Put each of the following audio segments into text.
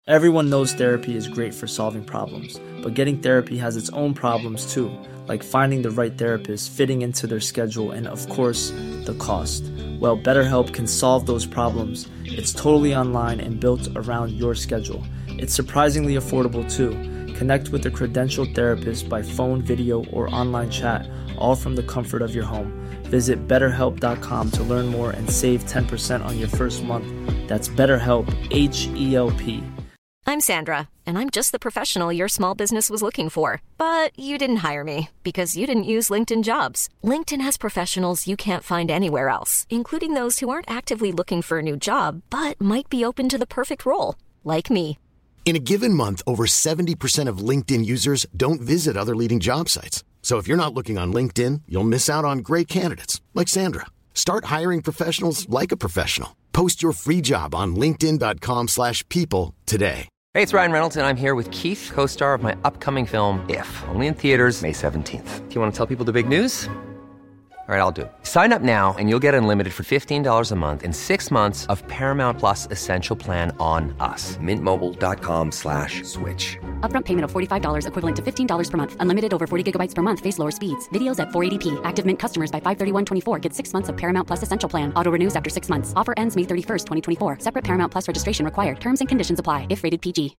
Everyone knows therapy is great for solving problems, but getting therapy has its own problems too, like finding the right therapist, fitting into their schedule, and of course, the cost. Well, BetterHelp can solve those problems. It's totally online and built around your schedule. It's surprisingly affordable too. Connect with a credentialed therapist by phone, video, or online chat, all from the comfort of your home. Visit BetterHelp.com to learn more and save 10% on your first month. That's BetterHelp, H-E-L-P. I'm Sandra, and I'm just the professional your small business was looking for. But you didn't hire me because you didn't use LinkedIn Jobs. LinkedIn has professionals you can't find anywhere else, including those who aren't actively looking for a new job, but might be open to the perfect role, like me. In a given month, over 70% of LinkedIn users don't visit other leading job sites. So if you're not looking on LinkedIn, you'll miss out on great candidates like Sandra. Start hiring professionals like a professional. Post your free job on linkedin.com/people today. Hey, it's Ryan Reynolds, and I'm here with Keith, co-star of my upcoming film, If, only in theaters May 17th. Do you want to tell people the big news? All right, I'll do it. Sign up now and you'll get unlimited for $15 a month and 6 months of Paramount Plus Essential Plan on us. MintMobile.com/switch. Upfront payment of $45 equivalent to $15 per month. Unlimited over 40 gigabytes per month. Face lower speeds. Videos at 480p. Active Mint customers by 531.24 get 6 months of Paramount Plus Essential Plan. Auto renews after 6 months. Offer ends May 31st, 2024. Separate Paramount Plus registration required. Terms and conditions apply if rated PG.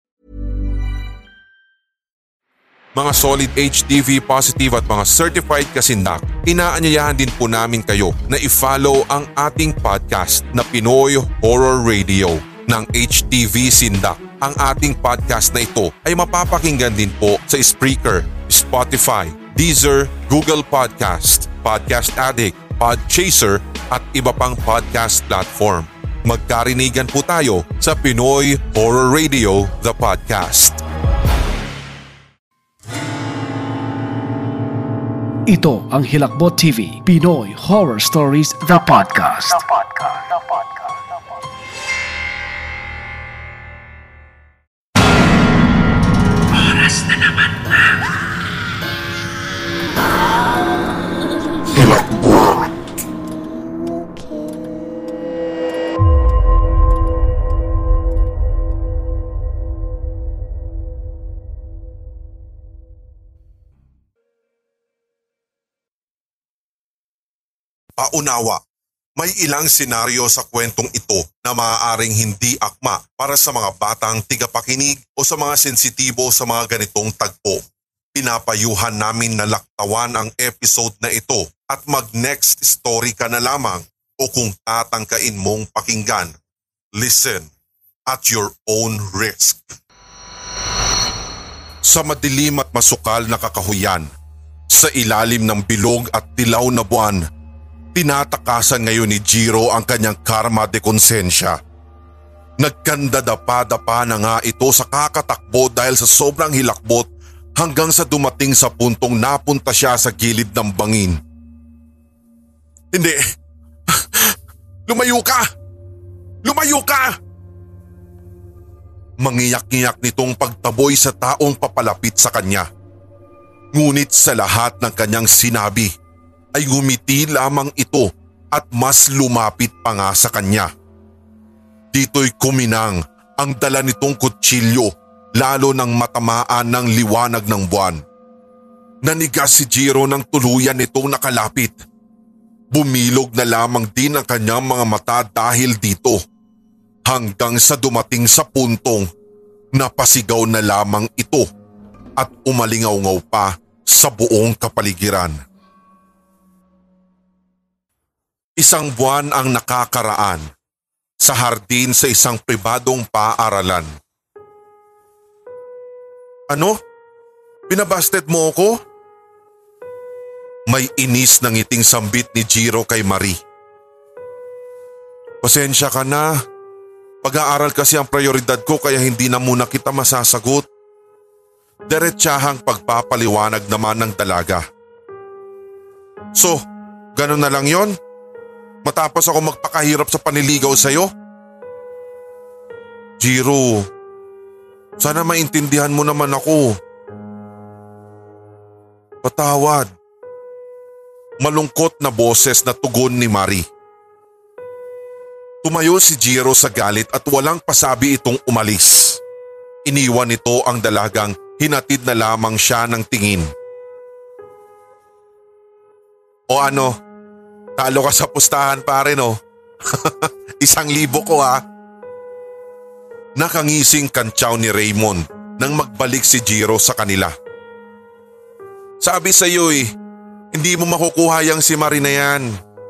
Mga solid HTV positive at mga certified kasindak, inaanyayahan din po namin kayo na i-follow ang ating podcast na Pinoy Horror Radio ng HTV Sindak. Ang ating podcast na ito ay mapapakinggan din po sa Spreaker, Spotify, Deezer, Google Podcast, Podcast Addict, Podchaser at iba pang podcast platform. Magkarinigan po tayo sa Pinoy Horror Radio, the podcast. Ito ang Hilakbot TV, Pinoy Horror Stories, the podcast. Oras na naman na. Hilakbot. Paunawa, may ilang senaryo sa kwentong ito na maaaring hindi akma para sa mga batang tigapakinig o sa mga sensitibo sa mga ganitong tagpo. Pinapayuhan namin na laktawan ang episode na ito at mag-next story ka na lamang o kung tatangkain mong pakinggan, listen at your own risk. Sa madilim at masukal na kakahuyan, sa ilalim ng bilog at dilaw na buwan, tinatakasan ngayon ni Jiro ang kanyang karma de konsensya. Nagkandadapa-dapa na nga ito sa kakatakbo dahil sa sobrang hilakbot hanggang sa dumating sa puntong napunta siya sa gilid ng bangin. Hindi! Lumayo ka! Lumayo ka! Mangiyak-ngiyak nitong pagtaboy sa taong papalapit sa kanya. Ngunit sa lahat ng kanyang sinabi, ay ngumiti lamang ito at mas lumapit pa nga sa kanya. Dito'y kuminang ang dala nitong kutsilyo lalo nang matamaan ng liwanag ng buwan. Nanigas si Jiro ng tuluyan nitong nakalapit. Bumilog na lamang din ang kanyang mga mata dahil dito hanggang sa dumating sa puntong napasigaw na lamang ito at umalingaw-ngaw pa sa buong kapaligiran. Isang buwan ang nakakaraan sa hardin sa isang pribadong paaralan. Ano? Binabasted mo ako? May inis na ngiting sambit ni Jiro kay Marie. Pasensya ka na. Pag-aaral kasi ang prioridad ko kaya hindi na muna kita masasagot. Diretsahang pagpapaliwanag naman ng dalaga. So, ganun na lang yon? Matapos ako magpakahirap sa panliligaw sa'yo? Jiro, sana maintindihan mo naman ako. Patawad. Malungkot na boses na tugon ni Marie. Tumayo si Jiro sa galit at walang pasabi itong umalis. iniwan nito ang dalagang hinatid na lamang siya ng tingin. O ano, talo ka sa pustahan pare no? 1,000 ko ha. Nakangising kantsaw ni Raymond nang magbalik si Jiro sa kanila. Sabi sa iyo hindi mo makukuha yang si Marie na yan.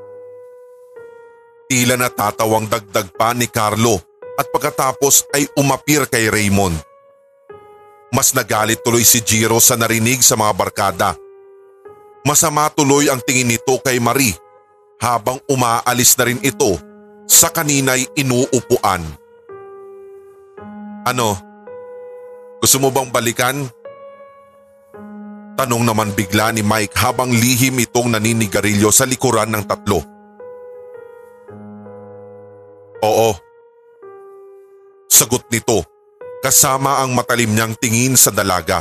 Tila natatawang dagdag pa ni Carlo at pagkatapos ay umapir kay Raymond. Mas nagalit tuloy si Jiro sa narinig sa mga barkada. Masama tuloy ang tingin nito kay Marie habang umaalis na rin ito sa kanina'y inuupuan. Ano? Gusto mo bang balikan? Tanong naman bigla ni Mike habang lihim itong naninigarilyo sa likuran ng tatlo. Oo. Sagot nito kasama ang matalim niyang tingin sa dalaga.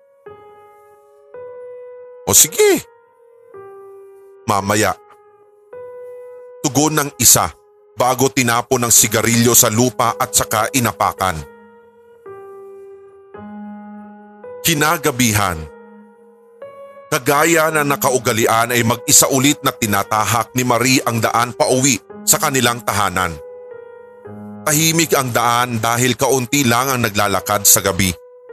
O sige. Mamaya. Tugon ng isa bago tinapon ng sigarilyo sa lupa at saka inapakan. Kinagabihan. Kagaya na nakaugalian ay mag-isa ulit na tinatahak ni Marie ang daan pauwi sa kanilang tahanan. Tahimik ang daan dahil kaunti lang ang naglalakad sa gabi.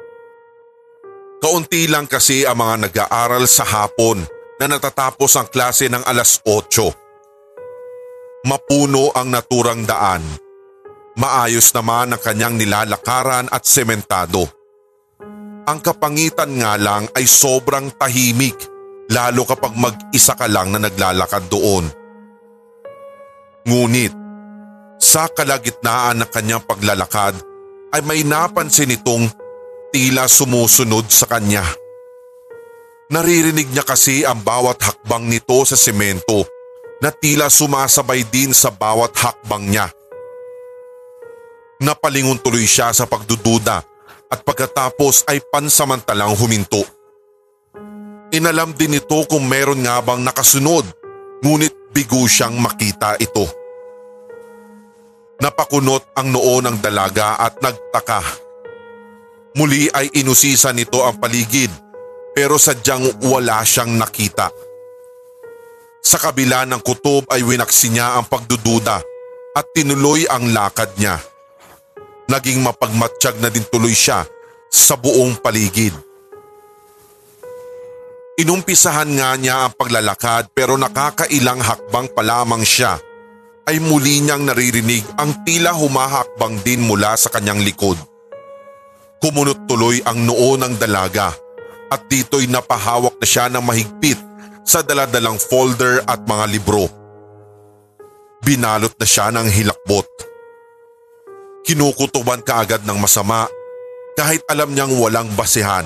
Kaunti lang kasi ang mga nag-aaral sa hapon na natatapos ang klase ng 8:00. Mapuno ang naturang daan. Maayos naman ang kanyang nilalakaran at sementado. Ang kapangitan nga lang ay sobrang tahimik lalo kapag mag-isa ka lang na naglalakad doon. Ngunit sa kalagitnaan ng kanyang paglalakad ay may napansin itong tila sumusunod sa kanya. Naririnig niya kasi ang bawat hakbang nito sa semento na tila sumasabay din sa bawat hakbang niya. Napalingon tuloy siya sa pagdududa at pagkatapos ay pansamantalang huminto. Inalam din ito kung meron nga bang nakasunod, ngunit bigo siyang makita ito. Napakunot ang noo ng dalaga at nagtaka. Muli ay inusisa nito ang paligid pero sadyang wala siyang nakita. Sa kabila ng kutob ay winaksi niya ang pagdududa at tinuloy ang lakad niya. Naging mapagmatsyag na din tuloy siya sa buong paligid. Inumpisahan nga niya ang paglalakad pero nakakailang hakbang pa lamang siya ay muli niyang naririnig ang tila humahakbang din mula sa kanyang likod. Kumunot tuloy ang noo ng dalaga at dito'y napahawak na siya ng mahigpit sa daladalang folder at mga libro. Binalot na siya ng hilakbot. Kinukutuban kaagad ng masama kahit alam niyang walang basehan.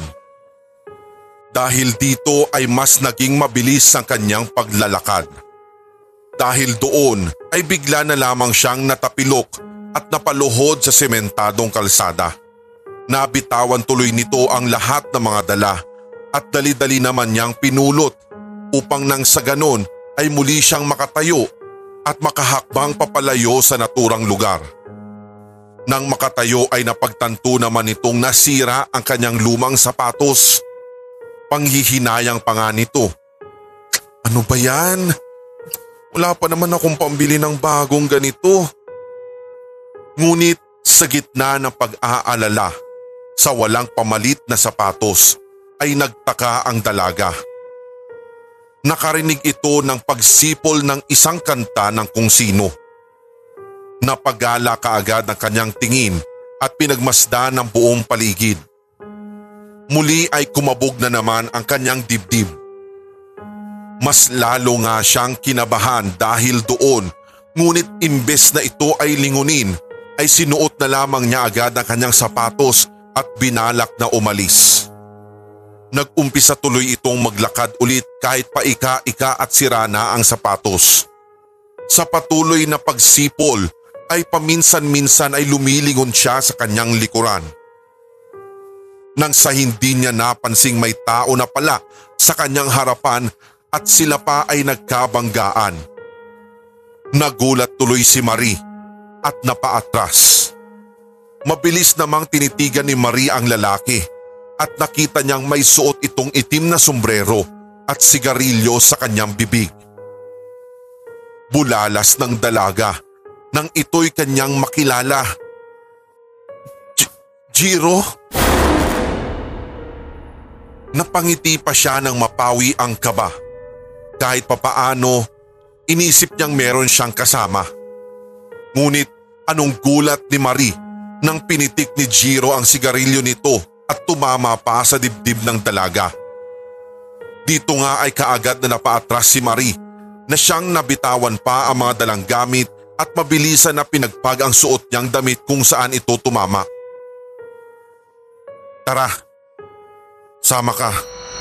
Dahil dito ay mas naging mabilis ang kanyang paglalakad. Dahil doon ay bigla na lamang siyang natapilok at napaluhod sa sementadong kalsada. Nabitawan tuloy nito ang lahat ng mga dala at dali-dali naman niyang pinulot upang nang sa ganon ay muli siyang makatayo at makahakbang papalayo sa naturang lugar. Nang makatayo ay napagtanto naman itong nasira ang kanyang lumang sapatos. Panghihinayang pa nga nito. Ano ba yan? Wala pa naman akong pambili ng bagong ganito. Ngunit sa gitna ng pag-aalala sa walang pamalit na sapatos ay nagtaka ang dalaga. Nakarinig ito ng pagsipol ng isang kanta ng kung sino. Napagala kaagad ang kanyang tingin at pinagmasdan ng buong paligid. Muli ay kumabog na naman ang kanyang dibdib. Mas lalo nga siyang kinabahan dahil doon, ngunit imbes na ito ay lingunin, ay sinuot na lamang niya agad ang kanyang sapatos at binalak na umalis. Nag-umpisa tuloy itong maglakad ulit kahit paika-ika at sira na ang sapatos. Sa patuloy na pagsipol ay paminsan-minsan ay lumilingon siya sa kanyang likuran. Nang sa hindi niya napansing may tao na pala sa kanyang harapan at sila pa ay nagkabanggaan. Nagulat tuloy si Marie at napaatras. Mabilis namang tinitigan ni Marie ang lalaki at nakita niyang may suot itong itim na sombrero at sigarilyo sa kanyang bibig. Bulalas ng dalaga nang ito'y kanyang makilala. Jiro? Napangiti pa siya nang mapawi ang kaba. Kahit papaano, inisip niyang meron siyang kasama. Ngunit anong gulat ni Marie nang pinitik ni Jiro ang sigarilyo nito at tumama pa sa dibdib ng dalaga. Dito nga ay kaagad na napaatras si Marie na siyang nabitawan pa ang mga dalang gamit at mabilisan na pinagpag ang suot niyang damit kung saan ito tumama. Tara, sama ka.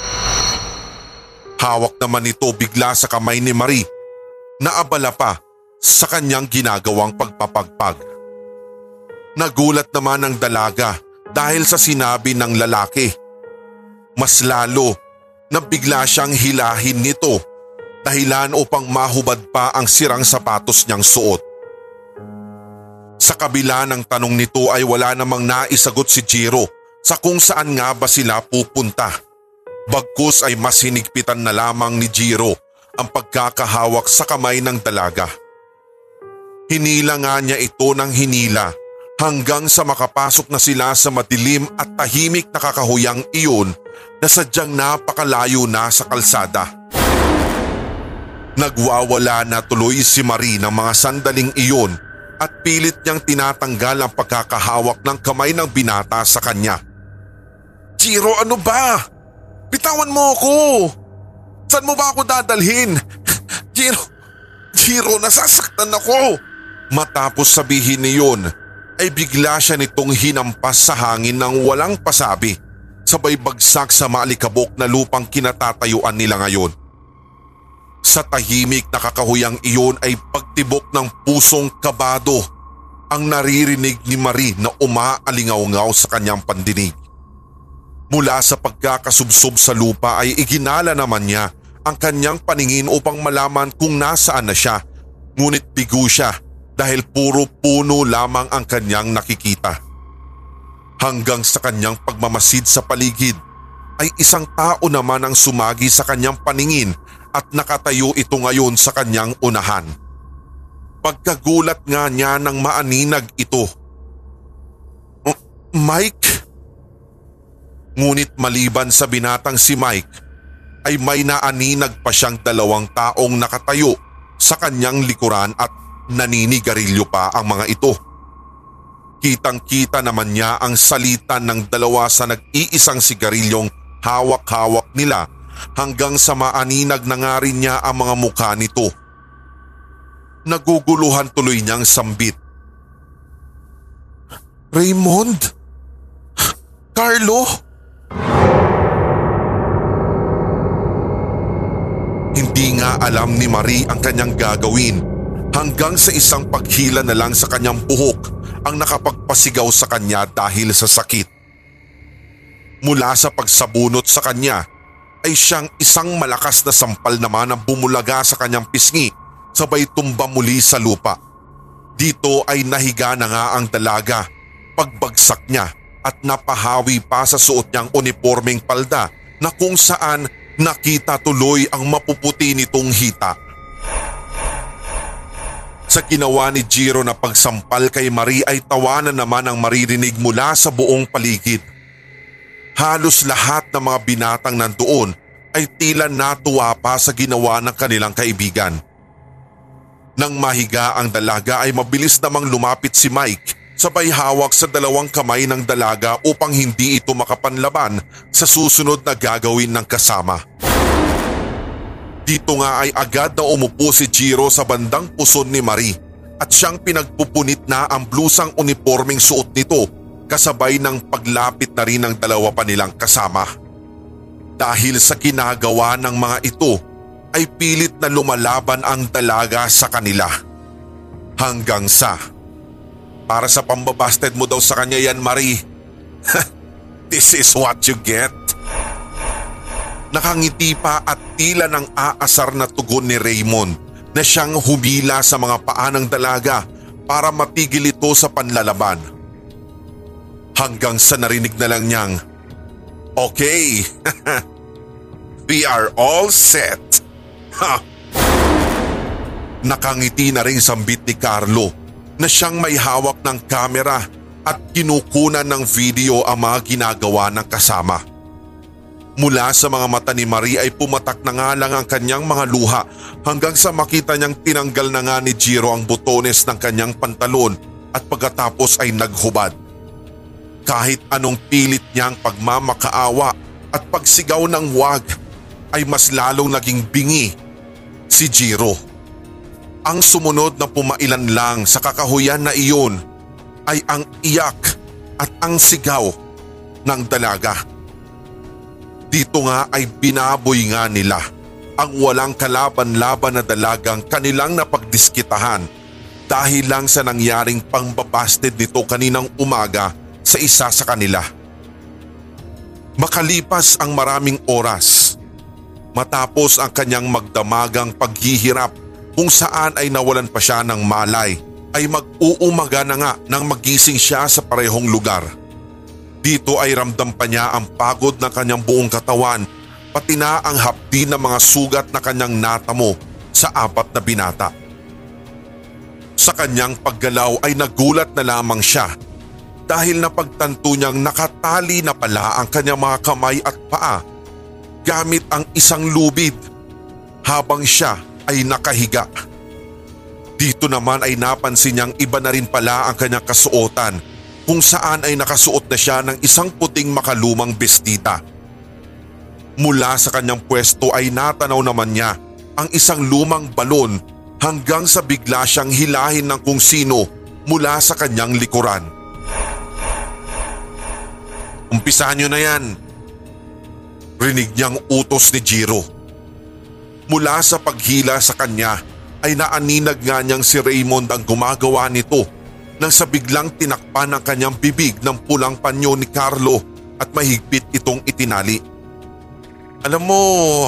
Hawak naman ito bigla sa kamay ni Marie na abala pa sa kanyang ginagawang pagpapagpag. Nagulat naman ang dalaga dahil sa sinabi ng lalaki. Mas lalo na bigla siyang hilahin nito dahilan upang mahubad pa ang sirang sapatos niyang suot. Sa kabila ng tanong nito ay wala namang naisagot si Jiro sa kung saan nga ba sila pupunta. Bagkus ay mas hinigpitan na lamang ni Jiro ang pagkakahawak sa kamay ng dalaga. Hinila nga niya ito ng hinila hanggang sa makapasok na sila sa madilim at tahimik na kakahuyang iyon na sadyang napakalayo na sa kalsada. Nagwawala na tuloy si Marie ng mga sandaling iyon at pilit niyang tinatanggal ang pagkakahawak ng kamay ng binata sa kanya. Jiro, ano ba? Bitawan mo ako! Saan mo ba ako dadalhin? Jiro, nasasaktan ako! Matapos sabihin niyon, ay bigla siya nitong hinampas sa hangin ng walang pasabi, sabay bagsak sa maalikabok na lupang kinatatayuan nila ngayon. Sa tahimik na kakahuyang iyon ay pagtibok ng pusong kabado ang naririnig ni Marie na umaalingaw-ngaw sa kanyang pandinig. Mula sa pagkakasubsob sa lupa ay iginala naman niya ang kanyang paningin upang malaman kung nasaan na siya, ngunit bigo siya dahil puro puno lamang ang kanyang nakikita. Hanggang sa kanyang pagmamasid sa paligid ay isang tao naman ang sumagi sa kanyang paningin at nakatayo ito ngayon sa kanyang unahan. Pagkagulat nga niya nang maaninag ito. Mike? Ngunit maliban sa binatang si Mike ay may naaninag pa siyang dalawang taong nakatayo sa kanyang likuran at naninigarilyo pa ang mga ito. Kitang-kita naman niya ang salitan ng dalawa sa nag-iisang sigarilyong hawak-hawak nila hanggang sa maaninag na nga rin niya ang mga mukha nito. Naguguluhan tuloy niyang sambit. Raymond? Carlo? Hindi nga alam ni Marie ang kanyang gagawin hanggang sa isang paghila na lang sa kanyang buhok ang nakapagpasigaw sa kanya dahil sa sakit. Mula sa pagsabunot sa kanya ay siyang isang malakas na sampal naman ang bumulaga sa kanyang pisngi sabay tumba muli sa lupa. Dito ay nahiga na nga ang dalaga pagbagsak niya at napahawi pa sa suot niyang unipormeng palda na kung saan nakita tuloy ang mapuputi nitong hita. Sa ginawa ni Jiro na pagsampal kay Marie ay tawanan naman ang maririnig mula sa buong paligid. Halos lahat ng mga binatang nandoon ay tila natuwa pa sa ginawa ng kanilang kaibigan. Nang mahiga ang dalaga ay mabilis namang lumapit si Mike sabay hawak sa dalawang kamay ng dalaga upang hindi ito makapanlaban sa susunod na gagawin ng kasama. Dito nga ay agad na umupo si Jiro sa bandang puson ni Marie at siyang pinagpupunit na ang blusang unipormeng suot nito kasabay ng paglapit na rin ng dalawa pa nilang kasama. Dahil sa ginagawa ng mga ito ay pilit na lumalaban ang dalaga sa kanila. Hanggang sa, para sa pambabasted mo daw sa kanya yan, Marie. This is what you get. Nakangiti pa at tila ng aasar na tugon ni Raymond na siyang humila sa mga paa ng dalaga para matigil ito sa panlalaban. hanggang sa narinig na lang niyang, "Okay, we are all set." Ha! Nakangiti na ring sambit ni Carlo na siyang may hawak ng kamera at kinukunan ng video ang mga ginagawa ng kasama. Mula sa mga mata ni Marie ay pumatak na nga lang ang kanyang mga luha hanggang sa makita niyang tinanggal na nga ni Jiro ang botones ng kanyang pantalon at pagkatapos ay naghubad. Kahit anong pilit niyang pagmamakaawa at pagsigaw ng wag ay mas lalong naging bingi si Jiro. Ang sumunod na pumailan lang sa kakahuyan na iyon ay ang iyak at ang sigaw ng dalaga. Dito nga ay binaboy nga nila ang walang kalaban-laban na dalagang kanilang napagdiskitahan dahil lang sa nangyaring pangbabasted nito kaninang umaga sa isa sa kanila. Makalipas ang maraming oras, matapos ang kanyang magdamagang paghihirap kung saan ay nawalan pa siya ng malay, ay mag-uumaga na nga nang magising siya sa parehong lugar. Dito ay ramdam pa niya ang pagod ng kanyang buong katawan, pati na ang hapdi ng mga sugat na kanyang natamo sa 4 na binata. Sa kanyang paggalaw ay nagulat na lamang siya dahil napagtanto niyang nakatali na pala ang kanyang mga kamay at paa gamit ang isang lubid habang siya ay nakahiga. Dito naman ay napansin niyang iba na rin pala ang kanyang kasuotan, kung saan ay nakasuot na siya ng isang puting makalumang bestita. Mula sa kanyang pwesto ay natanaw naman niya ang isang lumang balon hanggang sa bigla siyang hilahin ng kung sino mula sa kanyang likuran. "Umpisahan niyo na yan," rinig niyang utos ni Jiro. Mula sa paghila sa kanya ay naaninag nga niyang si Raymond ang gumagawa nito nang sa biglang tinakpan ng kanyang bibig ng pulang panyo ni Carlo at mahigpit itong itinali. "Alam mo,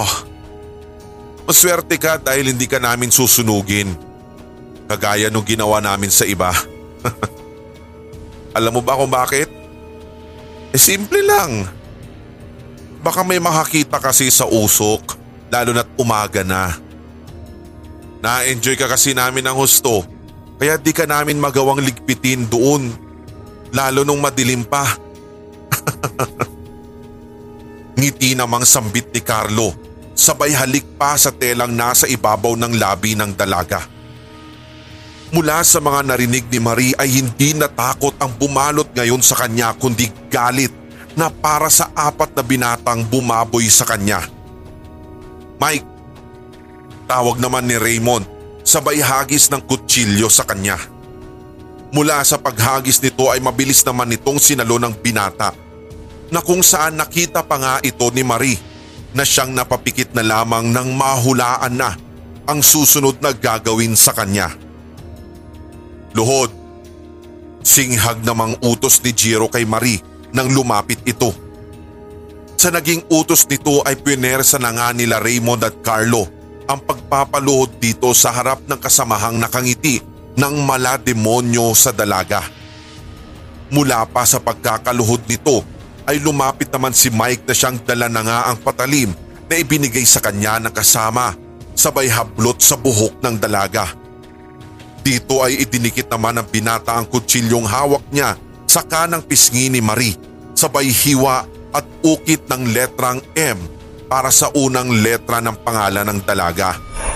maswerte ka dahil hindi ka namin susunugin, kagaya nung ginawa namin sa iba." Alam mo ba kung bakit? Simple lang. Baka may makakita kasi sa usok, lalo na't umaga na. Na-enjoy ka kasi namin ng husto, kaya di ka namin magawang ligpitin doon, lalo nung madilim pa. Ngiti namang sambit ni Carlo, sabay halik pa sa telang nasa ibabaw ng labi ng dalaga. Mula sa mga narinig ni Marie ay hindi natakot ang bumalot ngayon sa kanya kundi galit na para sa 4 na binatang bumaboy sa kanya. "Mike," tawag naman ni Raymond, sabay hagis ng kutsilyo sa kanya. Mula sa paghagis nito ay mabilis naman nitong sinalo ng binata, na kung saan nakita pa nga ito ni Marie na siyang napapikit na lamang nang mahulaan na ang susunod na gagawin sa kanya. "Luhod," singhag namang utos ni Jiro kay Marie nang lumapit ito. Sa naging utos nito ay pinersa na nga nila Raymond at Carlo ang pagpapaluhod dito sa harap ng kasamahang nakangiti ng malademonyo sa dalaga. Mula pa sa pagkakaluhod nito ay lumapit naman si Mike na siyang dala na nga ang patalim na ibinigay sa kanya ng kasama, sabay hablot sa buhok ng dalaga. Dito ay idinikit naman ng binata ang kutsilyong hawak niya sa kanang pisngi ni Marie, sabay hiwa at ukit ng letrang M para sa unang letra ng pangalan ng dalaga.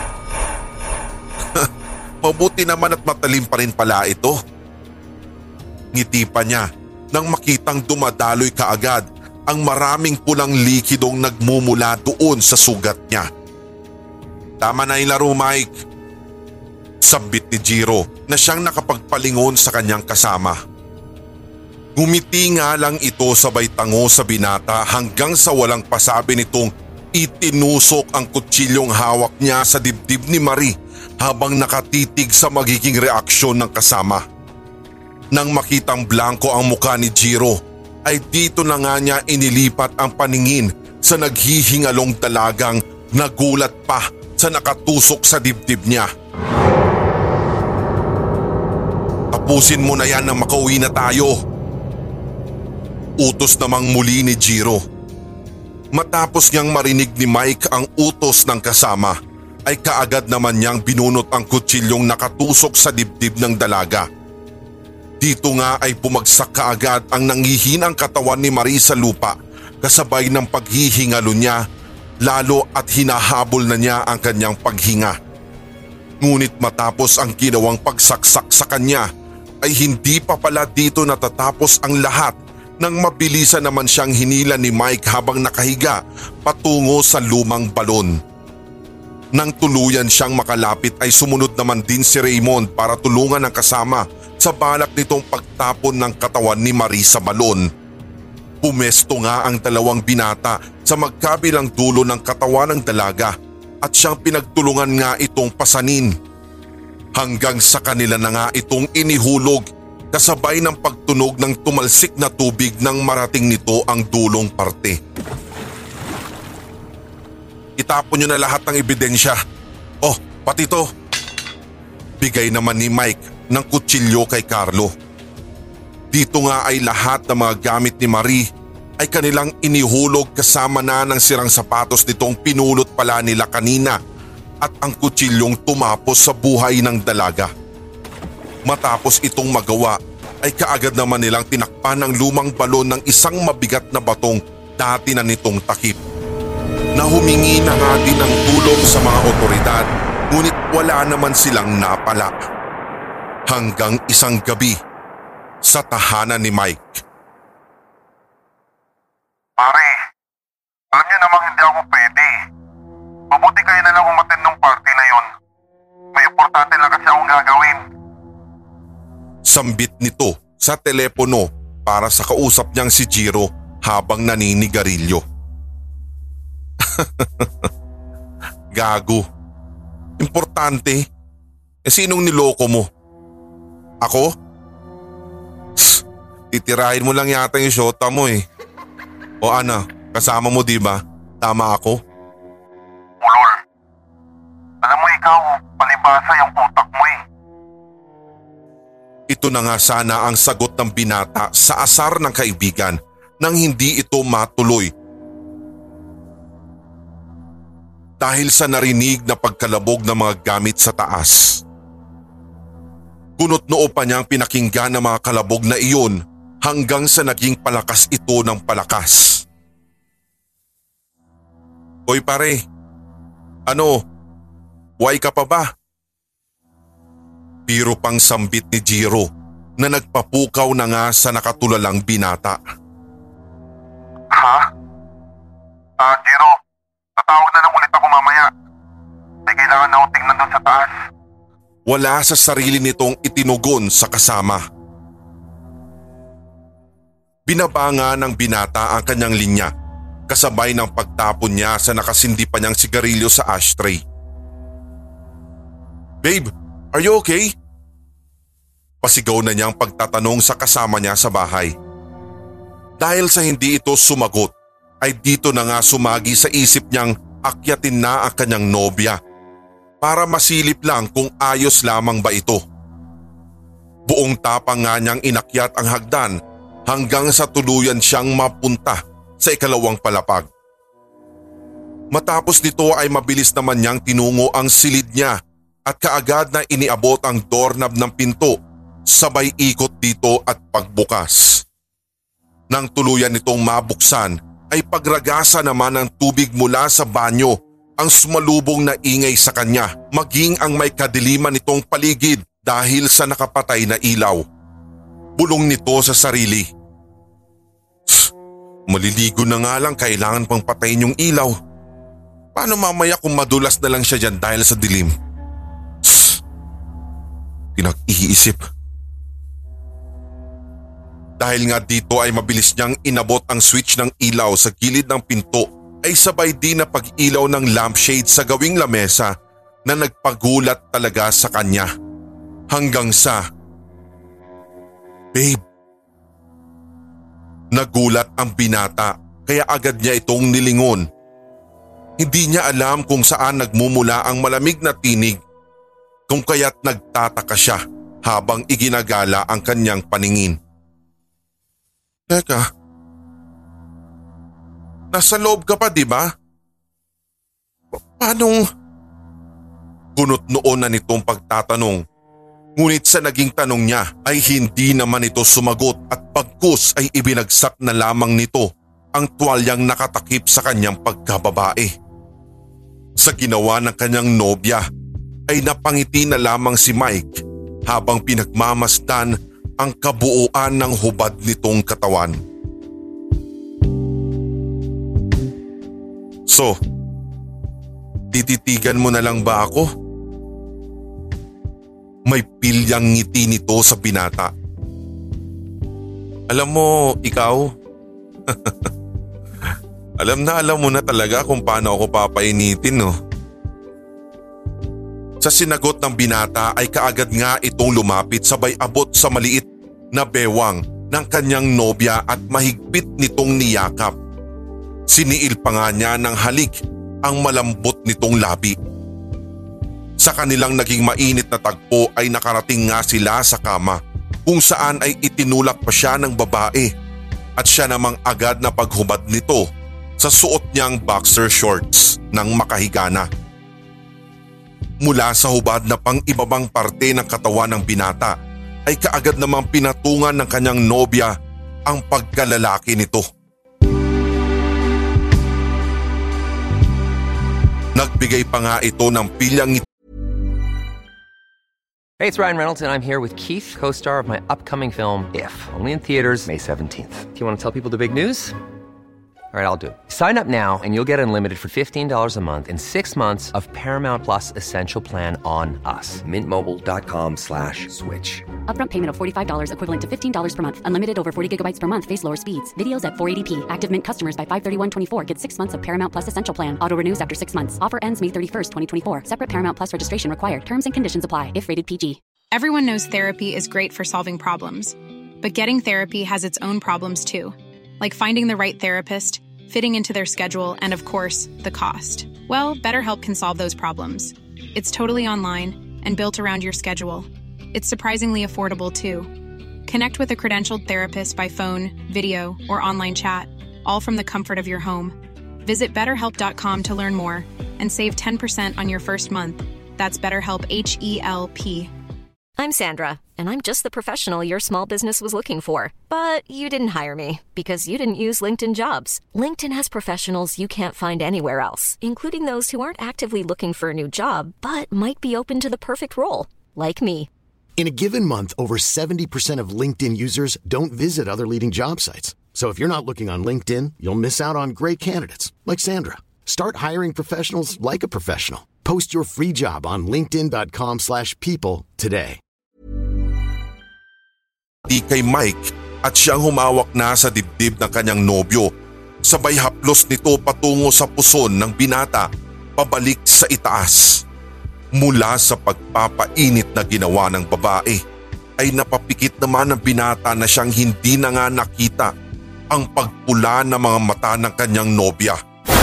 Mabuti naman at matalim pa rin pala ito. Ngiti pa niya nang makitang dumadaloy kaagad ang maraming pulang likidong nagmumula doon sa sugat niya. "Tama na yung laro, Mike," sambit ni Jiro na siyang nakapagpalingon sa kanyang kasama. Ngumiti nga lang ito sabay tango sa binata hanggang sa walang pasabi nitong itinusok ang kutsilyong hawak niya sa dibdib ni Marie habang nakatitig sa magiging reaksyon ng kasama. Nang makitang blanko ang mukha ni Jiro ay dito na nga niya inilipat ang paningin sa naghihingalong dalagang nagulat pa sa nakatusok sa dibdib niya. "Tapusin mo na yan nang makauwi na tayo," utos namang muli ni Jiro. Matapos niyang marinig ni Mike ang utos ng kasama, ay kaagad naman niyang binunot ang kutsilyong nakatusok sa dibdib ng dalaga. Dito nga ay bumagsak kaagad ang nangihinang katawan ni Marie sa lupa kasabay ng paghihingalo niya, lalo at hinahabol na niya ang kanyang paghinga. Ngunit matapos ang ginawang pagsaksak sa kanya ay hindi pa pala dito natatapos ang lahat nang mabilisan naman siyang hinila ni Mike habang nakahiga patungo sa lumang balon. Nang tuluyan siyang makalapit ay sumunod naman din si Raymond para tulungan ang kasama sa balak nitong pagtapon ng katawan ni Marie sa balon. Pumesto nga ang dalawang binata sa magkabilang dulo ng katawan ng dalaga at siyang pinagtulungan nga itong pasanin. Hanggang sa kanila na nga itong inihulog kasabay ng pagtunog ng tumalsik na tubig nang marating nito ang dulong parte. Itapon niyo na lahat ng ebidensya. Oh, pati to. Bigay naman ni Mike ng kutsilyo kay Carlo. Dito nga ay lahat ng mga gamit ni Marie ay kanilang inihulog kasama na ng sirang sapatos nitong pinulot pala nila kanina at ang kutsilyong tumapos sa buhay ng dalaga. Matapos itong magawa ay kaagad naman nilang tinakpan ng lumang balon ng isang mabigat na batong dati na nitong takip. Nahumingi na nga din ng tulong sa mga otoridad ngunit wala naman silang napala. Hanggang isang gabi sa tahanan ni Mike. Pare, alam niyo namang hindi ako pwede. Mabuti kayo na lang umattend ng party na yon. May importante lang kasi akong gagawin. Sambit nito sa telepono para sa kausap niyang si Jiro habang naninigarilyo. Gago. Importante? Sinong niloko mo? Ako? Titirahin mo lang yata yung shota mo eh. O ano, kasama mo diba? Tama ako? Ulol. Alam mo ikaw, palibasa yung utak mo eh. Ito na nga sana ang sagot ng binata sa asar ng kaibigan nang hindi ito matuloy. Dahil sa narinig na pagkalabog ng mga gamit sa taas. Kunot-noo pa niyang pinakinggan ng mga kalabog na iyon hanggang sa naging palakas ito ng palakas. Hoy pare, ano, buhay ka pa ba? Biro pang sambit ni Jiro na nagpapukaw na nga sa nakatulalang binata. Ha? Jiro, tatawag na lang ulit ako mamaya. May kailangan na akong tingnan doon sa taas. Wala sa sarili nitong itinugon sa kasama. Binaba nga ng binata ang kanyang linya kasabay ng pagtapon niya sa nakasindi pa niyang sigarilyo sa ashtray. Babe, are you okay? Pasigaw na niyang pagtatanong sa kasama niya sa bahay. Dahil sa hindi ito sumagot, ay dito na nga sumagi sa isip niyang akyatin na ang kanyang nobya para masilip lang kung ayos lamang ba ito. Buong tapang nga niyang inakyat ang hagdan hanggang sa tuluyan siyang mapunta sa ikalawang palapag. Matapos nito ay mabilis naman niyang tinungo ang silid niya at kaagad na iniabot ang doorknob ng pinto, sabay ikot dito at pagbukas. Nang tuluyan nitong mabuksan ay pagragasa naman ng tubig mula sa banyo ang sumalubong na ingay sa kanya, maging ang may kadiliman nitong paligid dahil sa nakapatay na ilaw. Bulong nito sa sarili. Maliligo na nga lang, kailangan pang patayin yung ilaw. Paano mamaya kung madulas na lang siya dyan dahil sa dilim? Pinag-iisip. Dahil nga dito ay mabilis niyang inabot ang switch ng ilaw sa gilid ng pinto ay sabay din na pag-ilaw ng lampshade sa gawing lamesa na nagpagulat talaga sa kanya. Hanggang sa, "Babe." Nagulat ang binata kaya agad niya itong nilingon. Hindi niya alam kung saan nagmumula ang malamig na tinig, kung kaya't nagtataka siya habang iginagala ang kanyang paningin. Teka, Nasa loob ka pa, di ba? Paanong? Kunot noon na nitong pagtatanong. Ngunit sa naging tanong niya ay hindi naman ito sumagot at pagkus ay ibinagsak na lamang nito ang tuwalyang nakatakip sa kanyang pagkababae. Sa ginawa ng kanyang nobya ay napangiti na lamang si Mike habang pinagmamasdan ang kabuuan ng hubad nitong katawan. So, tititigan mo na lang ba ako? May pilyang ngiti nito sa binata. Alam mo, ikaw, alam mo na talaga kung paano ako papainitin, no? Sa sinagot ng binata ay kaagad nga itong lumapit sabay abot sa maliit na bewang ng kanyang nobya at mahigpit nitong niyakap. Siniil pa nga niya ng halik ang malambot nitong labi. Sa kanilang naging mainit na tagpo ay nakarating nga sila sa kama kung saan ay itinulak pa siya ng babae at siya namang agad na paghubad nito sa suot niyang boxer shorts nang makahiga na. Mula sa hubad na pang-ibabang parte ng katawan ng binata ay kaagad namang pinatungan ng kanyang nobya ang pagkalalaki nito. Nagbigay pa nga ito ng pilyang. Hey, it's Ryan Reynolds, and I'm here with Keith, co-star of my upcoming film, If, only in theaters May 17th. Do you want to tell people the big news? All right, I'll do it. Sign up now and you'll get unlimited for $15 a month and 6 months of Paramount Plus Essential Plan on us. MintMobile.com/switch. Upfront payment of $45 equivalent to $15 per month. Unlimited over 40 gigabytes per month. Face lower speeds. Videos at 480p. Active Mint customers by 531.24 get 6 months of Paramount Plus Essential Plan. Auto renews after 6 months. Offer ends May 31st, 2024. Separate Paramount Plus registration required. Terms and conditions apply if rated PG. Everyone knows therapy is great for solving problems. But getting therapy has its own problems too. Like finding the right therapist, fitting into their schedule, and of course, the cost. Well, BetterHelp can solve those problems. It's totally online and built around your schedule. It's surprisingly affordable too. Connect with a credentialed therapist by phone, video, or online chat, all from the comfort of your home. Visit BetterHelp.com to learn more and save 10% on your first month. That's BetterHelp, H-E-L-P. I'm Sandra, and I'm just the professional your small business was looking for. But you didn't hire me because you didn't use LinkedIn Jobs. LinkedIn has professionals you can't find anywhere else, including those who aren't actively looking for a new job, but might be open to the perfect role, like me. In a given month, over 70% of LinkedIn users don't visit other leading job sites. So if you're not looking on LinkedIn, you'll miss out on great candidates like Sandra. Start hiring professionals like a professional. Post your free job on linkedin.com/people today. Kay Mike at siyang humawak na sa dibdib ng kanyang nobyo. Sabay haplos nito patungo sa puson ng binata pabalik sa itaas. Mula sa pagpapainit na ginawa ng babae ay napapikit naman ng binata na siyang hindi na nga nakita ang pagpula ng mga mata ng kanyang nobya.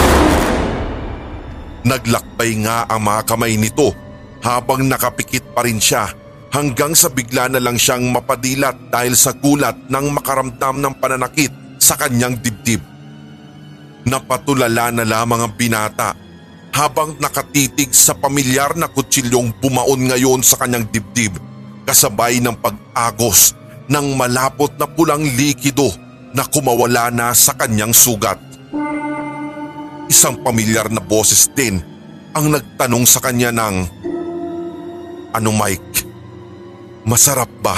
Naglakbay nga ang mga kamay nito habang nakapikit pa rin siya hanggang sa bigla na lang siyang mapadilat dahil sa gulat nang makaramdam ng pananakit sa kanyang dibdib. Napatulala na lamang ang binata habang nakatitig sa pamilyar na kutsilyong bumaon ngayon sa kanyang dibdib kasabay ng pag-agos ng malapot na pulang likido na kumawala na sa kanyang sugat. Isang pamilyar na boses din ang nagtanong sa kanya ng, "Ano, Mike? Masarap ba?"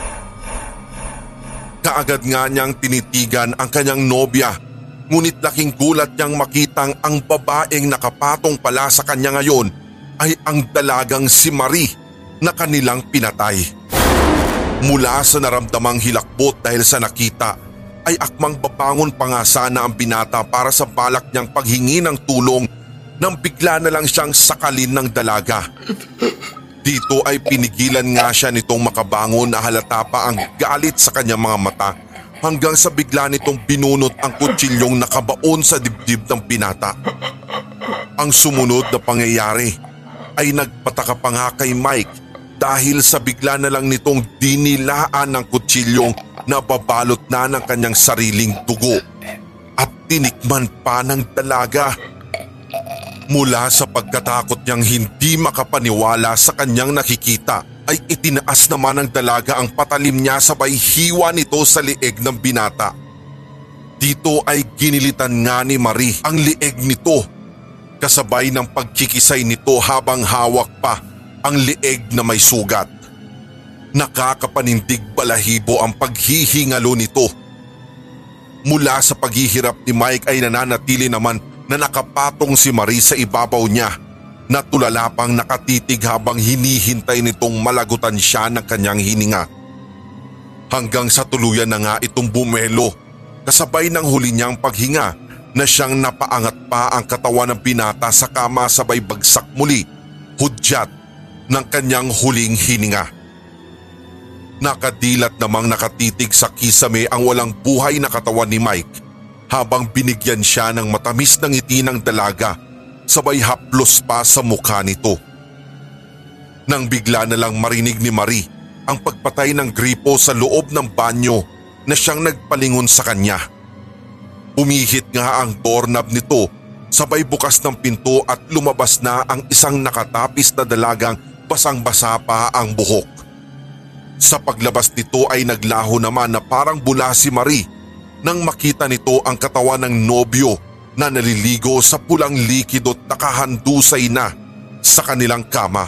Kaagad nga niyang tinitigan ang kanyang nobya, ngunit laking gulat niyang makitang ang babaeng nakapatong pala sa kanya ngayon ay ang dalagang si Marie na kanilang pinatay. Mula sa naramdamang hilakbot dahil sa nakita, ay akmang babangon pa nga sana ang binata para sa balak niyang paghingi ng tulong nang bigla na lang siyang sakalin ng dalaga. Dito ay pinigilan nga siya nitong makabangon na halata pa ang galit sa kanyang mga mata hanggang sa bigla nitong binunot ang kutsilyong nakabaon sa dibdib ng binata. Ang sumunod na pangyayari ay nagpataka pa nga kay Mike dahil sa bigla na lang nitong dinilaan ng kutsilyong nababalot na ng kanyang sariling dugo at tinikman pa ng dalaga. Mula sa pagkatakot niyang hindi makapaniwala sa kanyang nakikita ay itinaas naman ng dalaga ang patalim niya sabay hiwa nito sa lieg ng binata. Dito ay ginilitan nga ni Marie ang lieg nito kasabay ng pagkikisay nito habang hawak pa ang lieg na may sugat. Nakakapanindig balahibo ang paghihingalo nito. Mula sa paghihirap ni Mike ay nananatili naman na nakapatong si Marie sa ibabaw niya na tulala pang nakatitig habang hinihintay nitong malagutan siya ng kanyang hininga. Hanggang sa tuluyan na nga itong bumelo kasabay ng huli niyang paghinga na siyang napaangat pa ang katawan ng binata sa kama sabay bagsak muli, hudyat ng kanyang huling hininga. Nakadilat namang nakatitig sa kisame ang walang buhay na katawan ni Mike habang binigyan siya ng matamis na ngiti ng dalaga sabay haplos pa sa mukha nito. Nang bigla na lang marinig ni Marie ang pagpatay ng gripo sa loob ng banyo na siyang nagpalingon sa kanya. Umihit nga ang doorknob nito sabay bukas ng pinto at lumabas na ang isang nakatapis na dalagang basang-basa pa ang buhok. Sa paglabas nito ay naglaho naman na parang bula si Marie nang makita nito ang katawan ng nobyo na naliligo sa pulang likido't nakahandusay na sa kanilang kama.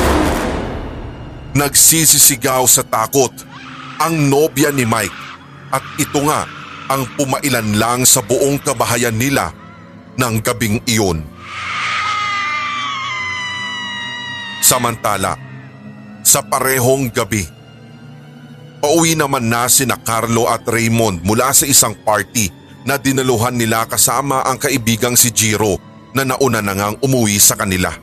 Nagsisisigaw sa takot ang nobya ni Mike at ito nga ang pumailan lang sa buong kabahayan nila ng gabing iyon. Samantala, sa parehong gabi, pauwi naman na sina Carlo at Raymond mula sa isang party na dinaluhan nila kasama ang kaibigang si Jiro na nauna na ngang umuwi sa kanila.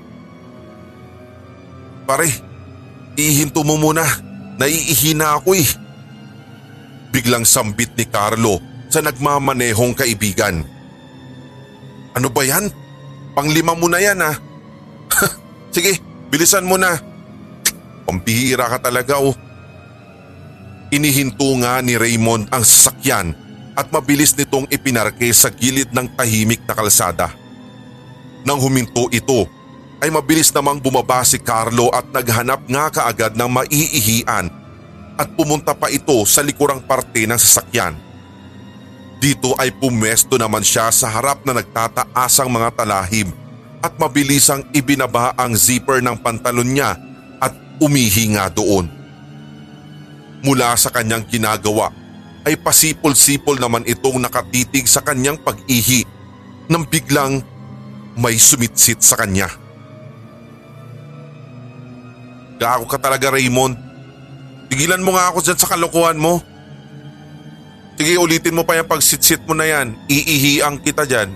Pare, ihinto mo muna, naiihina ako eh. Biglang sambit ni Carlo sa nagmamanehong kaibigan. Ano ba yan? Panglima mo na yan ah. Sige, bilisan mo na. Pambihira ka talaga oh. Inihinto nga ni Raymond ang sasakyan at mabilis nitong ipinarke sa gilid ng tahimik na kalsada. Nang huminto ito, ay mabilis namang bumaba si Carlo at naghanap nga kaagad ng maiihian at pumunta pa ito sa likurang parte ng sasakyan. Dito ay pumesto naman siya sa harap na nagtataasang mga talahib at mabilisang ibinaba ang zipper ng pantalon niya at umihi nga doon. Mula sa kanyang ginagawa ay pasipol-sipol naman itong nakatitig sa kanyang pag-ihi nang biglang may sumitsit sa kanya. Gago ka talaga Raymond. Tigilan mo nga ako dyan sa kalokohan mo. Sige ulitin mo pa yung pagsitsit mo na yan. Iihiang kita dyan.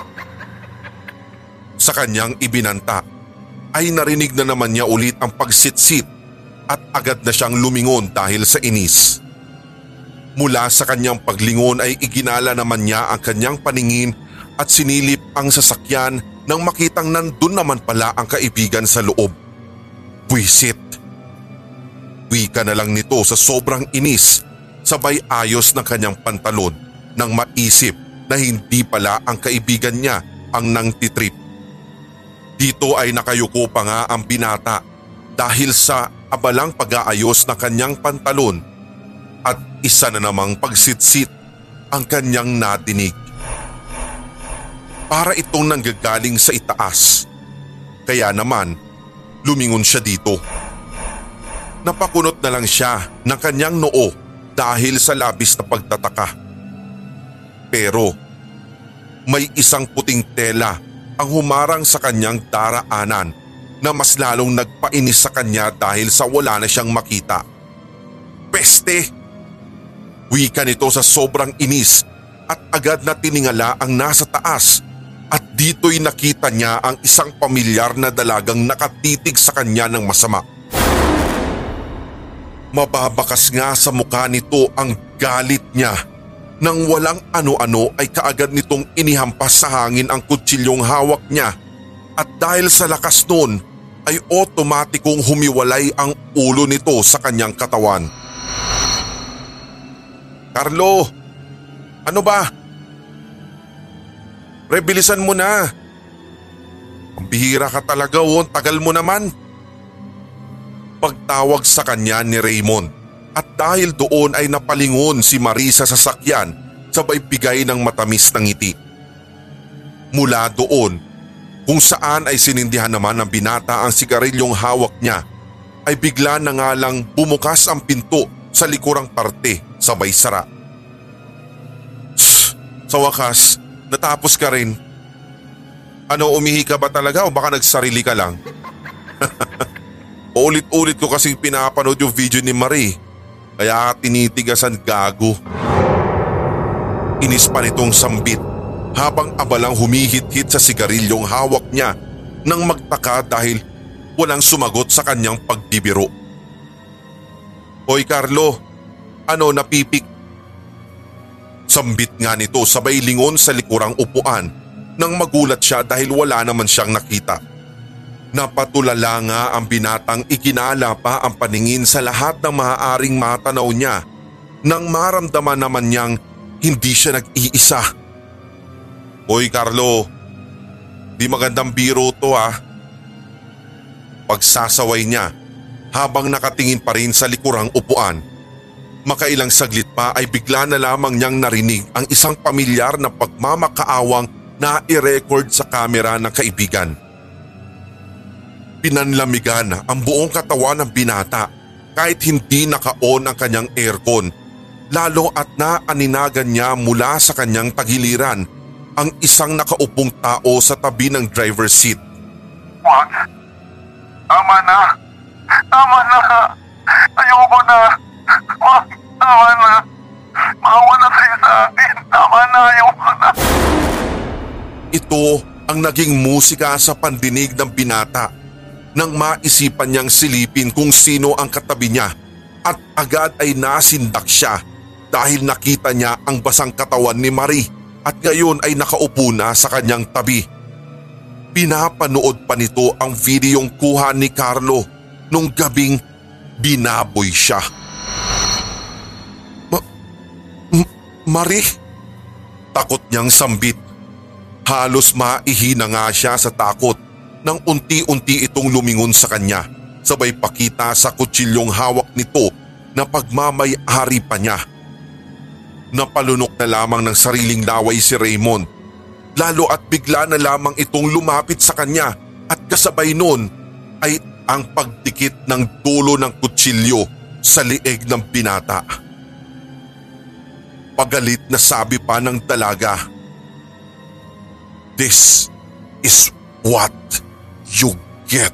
Sa kanyang ibinanta ay narinig na naman niya ulit ang pagsitsit at agad na siyang lumingon dahil sa inis. Mula sa kanyang paglingon ay iginala naman niya ang kanyang paningin at sinilip ang sasakyan nang makitang nandun naman pala ang kaibigan sa loob. Buisit. Wika na lang nito sa sobrang inis sabay ayos ng kanyang pantalon nang maisip na hindi pala ang kaibigan niya ang nangtitrip. Dito ay nakayuko pa nga ang binata dahil sa abalang pag-aayos ng kanyang pantalon at isa na namang pagsitsit ang kanyang nadinig. Para itong nanggagaling sa itaas, kaya naman lumingon siya dito. Napakunot na lang siya ng kanyang noo dahil sa labis na pagtataka. Pero may isang puting tela ang humarang sa kanyang daraanan na mas lalong nagpainis sa kanya dahil sa wala na siyang makita. Peste! Wika nito sa sobrang inis at agad na tiningala ang nasa taas at dito'y nakita niya ang isang pamilyar na dalagang nakatitig sa kanya ng masama. Mababakas nga sa mukha nito ang galit niya. Nang walang ano-ano ay kaagad nitong inihampas sa hangin ang kutsilyong hawak niya at dahil sa lakas noon ay otomatikong humiwalay ang ulo nito sa kanyang katawan. Carlo, ano ba? Pre, bilisan mo na. Ang bihira ka talaga, tagal mo naman. Pagtawag sa kanya ni Raymond at dahil doon ay napalingon si Marie sa sasakyan sabay bigay ng matamis na ngiti. Mula doon, kung saan ay sinindihan naman ng binata ang sigarilyong hawak niya, ay bigla na nga lang bumukas ang pinto sa likurang parte sabay sara. Sa wakas, natapos ka rin. Ano, umihi ka ba talaga o baka nagsarili ka lang? Ulit-ulit ko kasing pinapanood yung video ni Marie, kaya tinitigasan gago. Inis pa nitong sambit habang abalang humihit-hit sa sigarilyong hawak niya nang magtaka dahil walang sumagot sa kanyang pagbibiro. Hoy Carlo, ano napipik? Sambit nga nito sabay lingon sa likurang upuan nang magulat siya dahil wala naman siyang nakita. Napatulala nga ang binatang ikinala pa ang paningin sa lahat ng maaaring matanaw niya nang maramdaman naman niyang hindi siya nag-iisa. Hoy Carlo, di magandang biro to ha. Pagsasaway niya habang nakatingin pa rin sa likurang upuan. Makailang saglit pa ay bigla na lamang niyang narinig ang isang pamilyar na pagmamakaawang na i-record sa kamera ng kaibigan. Pinanlamigan ang buong katawan ng binata kahit hindi naka-on ang kanyang aircon, lalo at naaninagan niya mula sa kanyang tagiliran ang isang nakaupong tao sa tabi ng driver's seat. Wag! Tama na! Tama na! Ayoko na! Wag! Tama na! Maawa na kayo sa akin! Tama na! Ayoko na! Ito ang naging musika sa pandinig ng binata nang maisipan niyang silipin kung sino ang katabi niya at agad ay nasindak siya dahil nakita niya ang basang katawan ni Marie at ngayon ay nakaupo na sa kanyang tabi. Pinapanood pa nito ang videong kuha ni Carlo nung gabing binaboy siya. Marie? Takot niyang sambit. Halos maihina nga siya sa takot nang unti-unti itong lumingon sa kanya, sabay pakita sa kutsilyong hawak nito na pagmamay-ari pa niya. Napalunok na lamang ng sariling laway si Raymond, lalo at bigla na lamang itong lumapit sa kanya at kasabay nun ay ang pagdikit ng dulo ng kutsilyo sa lieg ng binata. Pagalit na sabi pa ng dalaga, "This is what you get."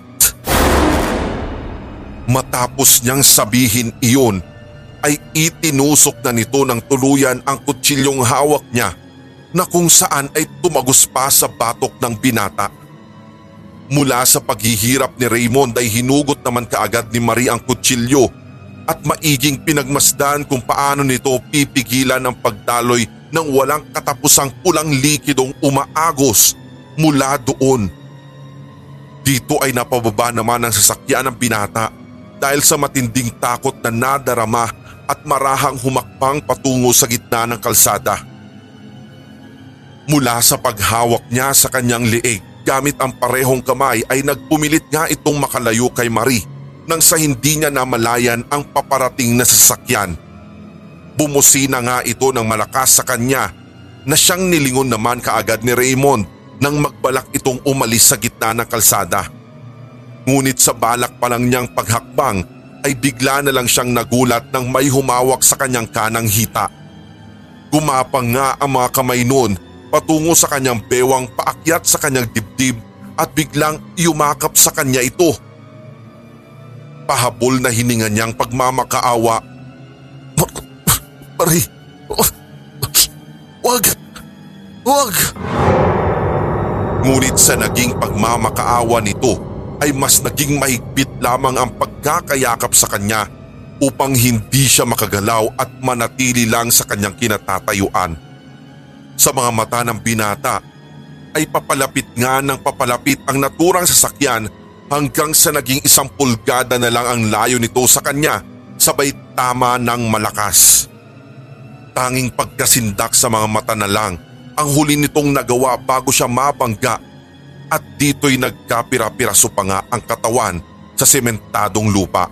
Matapos niyang sabihin iyon, ay itinusok na nito ng tuluyan ang kutsilyong hawak niya na kung saan ay tumagos pa sa batok ng binata. Mula sa paghihirap ni Raymond ay hinugot naman kaagad ni Marie ang kutsilyo at maiging pinagmasdan kung paano nito pipigilan ang pagdaloy ng walang katapusang pulang likidong umaagos mula doon. Dito ay napababa naman ang sasakyan ng binata dahil sa matinding takot na nadarama at marahang humakbang patungo sa gitna ng kalsada. Mula sa paghawak niya sa kanyang liig gamit ang parehong kamay ay nagpumilit nga itong makalayo kay Marie nang sa hindi niya namalayan ang paparating na sasakyan. Bumusina nga ito ng malakas sa kanya na siyang nilingon naman kaagad ni Raymond nang magbalak itong umalis sa gitna ng kalsada. Ngunit sa balak pa lang niyang paghakbang ay bigla na lang siyang nagulat nang may humawak sa kanyang kanang hita. Gumapang nga ang mga kamay noon patungo sa kanyang bewang paakyat sa kanyang dibdib at biglang yumakap sa kanya ito. Pahabol na hininga niyang pagmamakaawa. Marie, wag! Ngunit sa naging pagmamakaawa nito ay mas naging mahigpit lamang ang pagkakayakap sa kanya upang hindi siya makagalaw at manatili lang sa kanyang kinatatayuan. Sa mga mata ng binata ay papalapit nga ng papalapit ang naturang sasakyan hanggang sa naging 1 pulgada na lang ang layo nito sa kanya sabay tama ng malakas. Tanging pagkasindak sa mga mata na lang ang huli nitong nagawa bago siya mabangga at dito'y nagkapira-piraso pa nga ang katawan sa sementadong lupa.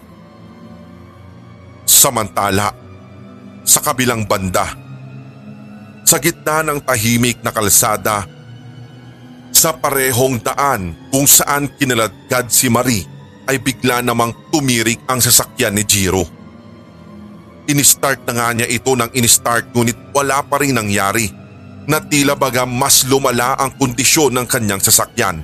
Samantala, sa kabilang banda, sa gitna ng tahimik na kalsada, sa parehong daan kung saan kinaladkad si Marie ay bigla namang tumirik ang sasakyan ni Jiro. Inistart na nga niya ito ng inistart ngunit wala pa rin nangyari na tila baga mas lumala ang kondisyon ng kanyang sasakyan.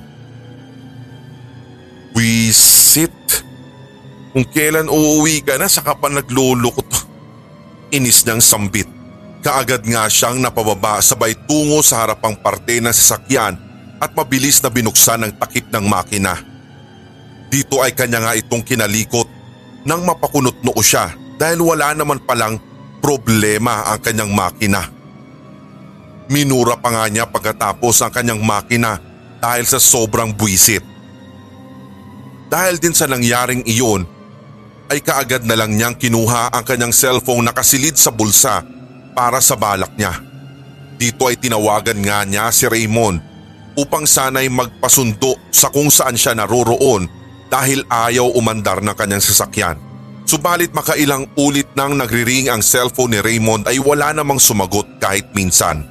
Wisit, kung kailan uuwi ka na saka pa naglulukot. Inis niyang sambit. Kaagad nga siyang napababa sabay tungo sa harapang parte ng sasakyan at mabilis na binuksan ang takip ng makina. Dito ay kanya nga itong kinalikot nang mapakunot noo siya dahil wala naman palang problema ang kanyang makina. Minura pa nga niya pagkatapos ang kanyang makina dahil sa sobrang buwisit. Dahil din sa nangyaring iyon, ay kaagad na lang niyang kinuha ang kanyang cellphone na nakasilid sa bulsa para sa balak niya. Dito ay tinawagan nga niya si Raymond upang sana'y magpasundo sa kung saan siya naroroon dahil ayaw umandar ng kanyang sasakyan. Subalit makailang ulit nang nagriring ang cellphone ni Raymond ay wala namang sumagot kahit minsan.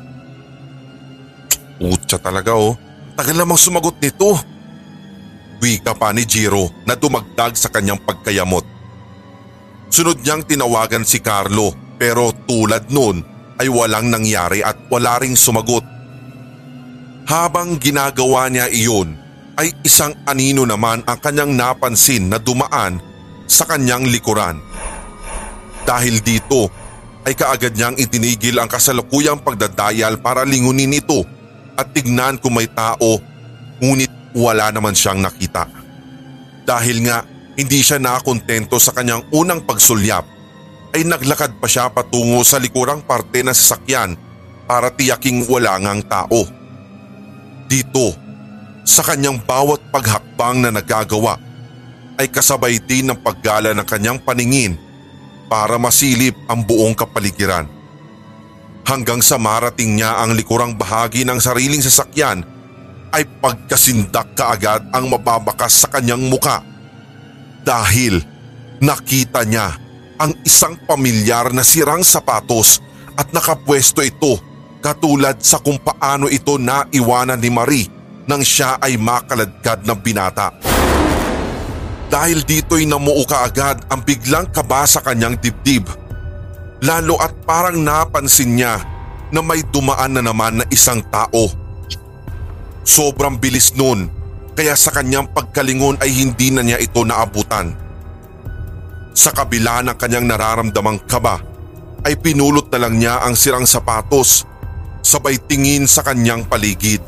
Utsa talaga tagal namang sumagot nito. Wika pa ni Jiro na dumagdag sa kanyang pagkayamot. Sunod niyang tinawagan si Carlo pero tulad nun ay walang nangyari at wala ring sumagot. Habang ginagawa niya iyon ay isang anino naman ang kanyang napansin na dumaan sa kanyang likuran. Dahil dito ay kaagad niyang itinigil ang kasalukuyang pagdadayal para lingunin ito at tignan kung may tao ngunit wala naman siyang nakita. Dahil nga hindi siya nakakontento sa kanyang unang pagsulyap ay naglakad pa siya patungo sa likurang parte ng sasakyan para tiyaking wala ngang tao. Dito, sa kanyang bawat paghakbang na nagagawa ay kasabay din ng paggala ng kanyang paningin para masilip ang buong kapaligiran. Hanggang sa marating niya ang likurang bahagi ng sariling sasakyan ay pagkasindak kaagad ang mababakas sa kanyang muka dahil nakita niya ang isang pamilyar na sirang sapatos at nakapwesto ito katulad sa kung paano ito naiwanan ni Marie nang siya ay makaladkad ng binata. Dahil dito'y namuo kaagad ang biglang kaba sa kanyang dibdib. Lalo at parang napansin niya na may dumaan na naman na isang tao. Sobrang bilis nun kaya sa kanyang pagkalingon ay hindi na niya ito naabutan. Sa kabila ng kanyang nararamdamang kaba ay pinulot na lang niya ang sirang sapatos sabay tingin sa kanyang paligid.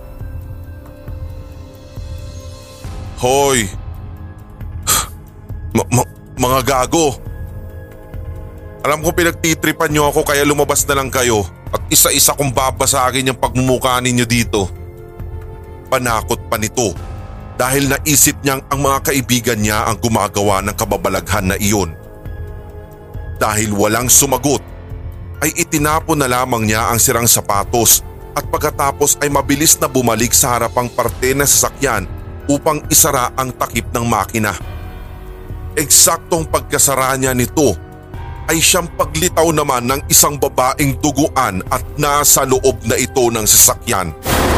Hoy! Mga gago! Alam ko pinagtitripan niyo ako kaya lumabas na lang kayo at isa-isa kong babasagin yung pagmumukha ninyo dito. Panakot pa nito dahil naisip niyang ang mga kaibigan niya ang gumagawa ng kababalaghan na iyon. Dahil walang sumagot ay itinapon na lamang niya ang sirang sapatos at pagkatapos ay mabilis na bumalik sa harapang parte ng sasakyan upang isara ang takip ng makina. Eksaktong pagkasara niya nito ay siyang paglitaw naman ng isang babaeng duguan at nasa loob na ito ng sasakyan.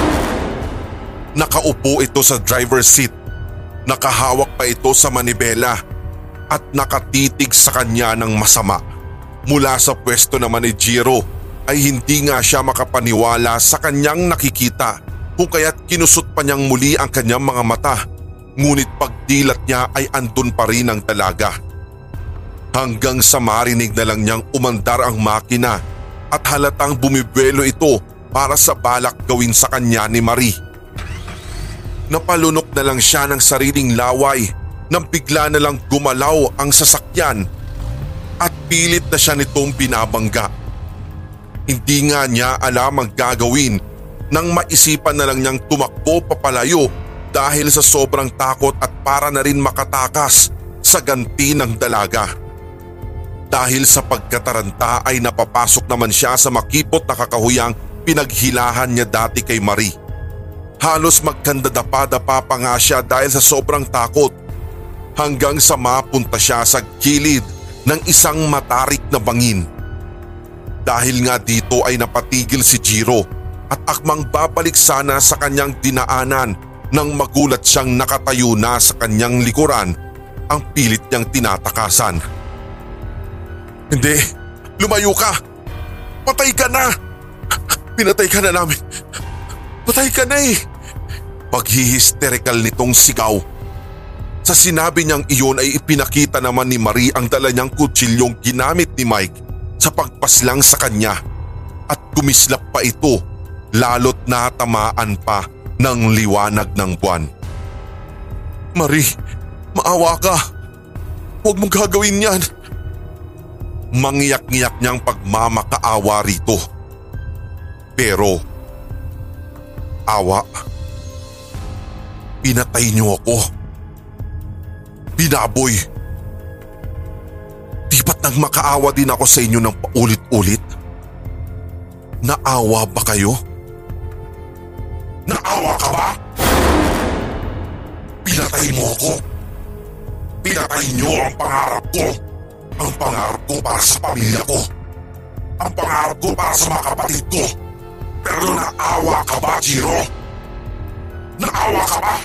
Nakaupo ito sa driver's seat, nakahawak pa ito sa manibela at nakatitig sa kanya ng masama. Mula sa pwesto naman ni Jiro ay hindi nga siya makapaniwala sa kanyang nakikita kung kaya't kinusot pa niyang muli ang kanyang mga mata. Ngunit pagdilat niya ay andun pa rin ang dalaga. Hanggang sa marinig na lang niyang umandar ang makina at halatang bumibelo ito para sa balak gawin sa kanya ni Marie. Napalunok na lang siya ng sariling laway nang bigla na lang gumalaw ang sasakyan at pilit na siya nitong binabangga. Hindi nga niya alam ang gagawin nang maisipan na lang niyang tumakbo papalayo dahil sa sobrang takot at para na rin makatakas sa ganti ng dalaga. Dahil sa pagkataranta ay napapasok naman siya sa makipot na kakahuyang pinaghilahan niya dati kay Marie. Halos magkandadapa-dapa pa nga siya dahil sa sobrang takot, hanggang sa mapunta siya sa gilid ng isang matarik na bangin. Dahil nga dito ay napatigil si Jiro at akmang babalik sana sa kanyang dinaanan nang magulat siyang nakatayo na sa kanyang likuran ang pilit niyang tinatakasan. "Hindi, lumayo ka! Patay ka na! Pinatay ka na namin! Patay ka na eh!" Paghihisterikal nitong sigaw. Sa sinabi niyang iyon ay ipinakita naman ni Marie ang dala niyang kutsilyong ginamit ni Mike sa pagpaslang sa kanya, at kumislap pa ito lalo't natamaan pa ng liwanag ng buwan. "Marie, maawa ka. Huwag mong gagawin yan." Mangyak-ngiyak niyang pagmamakaawa rito. Pero, awa, pinatay niyo ako. Binaboy. Di ba't nang makaawa din ako sa inyo ng paulit-ulit? Naawa ba kayo? Naawa ka ba? Pinatay mo ako. Pinatay niyo ang pangarap ko. Ang pangarap ko para sa pamilya ko. Ang pangarap ko para sa mga kapatid ko. Pero naawa ka ba, Jiro? Naawa ka ba?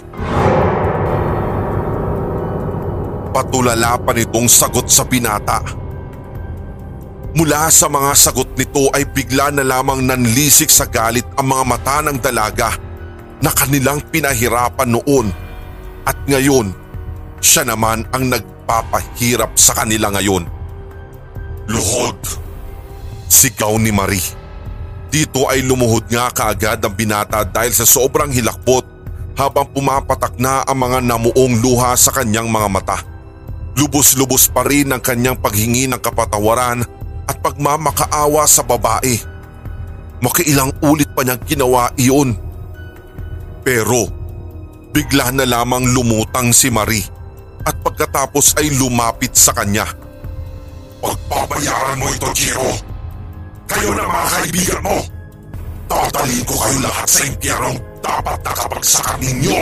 Patulala pa nitong sagot sa binata. Mula sa mga sagot nito ay bigla na lamang nanlisik sa galit ang mga mata ng dalaga na kanilang pinahirapan noon, at ngayon siya naman ang nagpapahirap sa kanila ngayon. "Luhod!" sigaw ni Marie. Dito ay lumuhod nga kaagad ang binata dahil sa sobrang hilakbot habang pumapatak na ang mga namuong luha sa kanyang mga mata. Lubos-lubos pa rin ang kanyang paghingi ng kapatawaran at pagmamakaawa sa babae. Makiilang ulit pa niyang ginawa iyon. Pero bigla na lamang lumutang si Marie at pagkatapos ay lumapit sa kanya. "Pagbabayaran mo ito, Jiro. Kayo na mga kaibigan mo. Dadalhin ko kayo lahat sa impyernong dapat nakapagsakan ninyo."